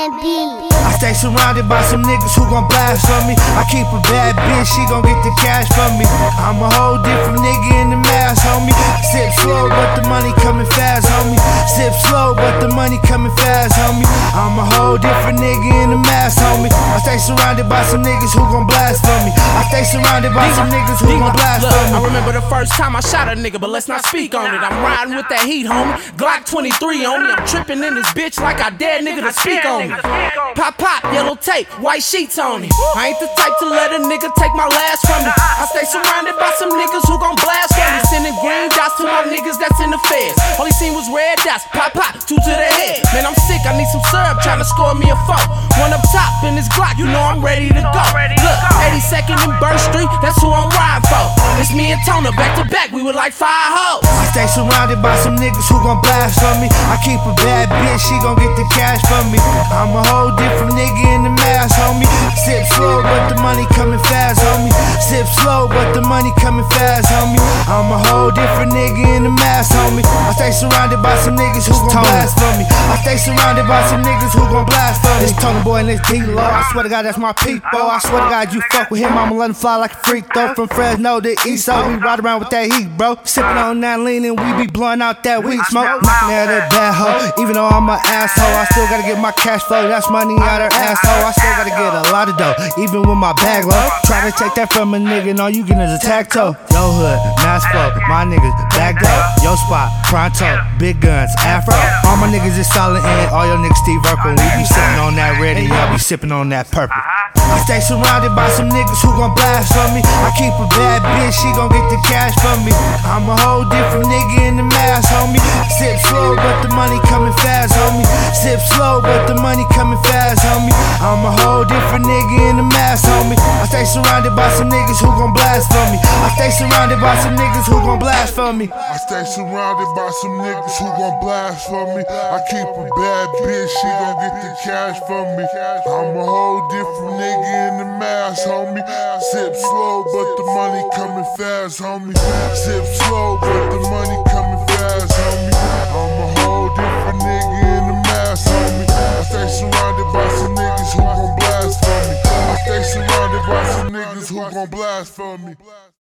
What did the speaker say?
I stay surrounded by some niggas who gon' blast for me. I keep a bad bitch, she gon' get the cash from me. I'm a whole different nigga in the mask, homie. Sip slow, but the money coming fast, homie. Sip slow, but the money coming fast, homie. I'm a whole different nigga in the mask, homie. I stay surrounded by some niggas who gon' blast for me. I stay surrounded by some niggas who gon' blast for me. I remember the first time I shot a nigga, but let's not speak on it. I'm riding with that heat, homie. Glock 23 on me. I'm tripping in this bitch like I dare nigga to speak on me. Pop, pop, yellow tape, white sheets on it. I ain't the type to let a nigga take my last from me. I stay surrounded by some niggas who gon' blast for me. Sending green dots to my niggas that's in the feds. All he seen was red dots, pop, pop, two to the head. Man, I'm sick, I need some syrup, tryna score me a four. One up top in this Glock, you know I'm ready to go. Look, 82nd and Burr Street, that's who I'm riding for. It's me and Tona, back to back, we were like 5 hoes. I stay surrounded by some niggas who gon' blast for me. I keep a bad bitch, she gon' get the cash from me. I'm a whole different nigga in the mask, homie. Sip slow, but the money coming fast, homie. Sip slow, but the money coming fast, homie. I'm a whole different nigga in the mask, homie. I stay surrounded by some niggas who gon' blast for me. I stay surrounded by some niggas who gon' blast for me. This Tona boy and this D-Lo, I swear to God that's my people. I swear to God you fuck with him, I'ma let him fly like a freak though. From Fresno to East, so we ride around with that heat, bro. Sipping on that lean and we be blowing out that weed smoke. Knocking at that bad hoe, even though I'm an asshole, I still gotta get my cash flow. That's money out her asshole. I still gotta get a lot of dough, even with my bag low. Try to take that from a nigga, and all you get is a tag toe. Yo hood, mask flow, my niggas back door. Yo spot, pronto, big guns, afro. All my niggas is solid and all your niggas Steve Urkel. We be sipping on that red and y'all be sipping on that purple. I stay surrounded by some niggas who gon' blast for me. I keep a bad bitch, she gon' get the cash from me. I'm a whole different nigga in the mask, homie. Sip slow, but the money coming fast, homie. Sip slow, but the money coming fast, homie. I'm a whole different nigga in the mask, homie. I stay surrounded by some niggas who gon' blast for me. I stay surrounded by some niggas who gon' blast for me. I stay surrounded by some niggas who gon' blast for me. I keep a bad bitch, she gon' get the cash from me. I'm a whole different nigga in the mask, homie. Sip slow, but the money coming fast, homie. Sip slow, but the money coming fast, homie. I'm a whole different nigga in the mask, homie. I stay surrounded by some niggas who gon' blast for me. I stay surrounded by some niggas who gon' blast for me.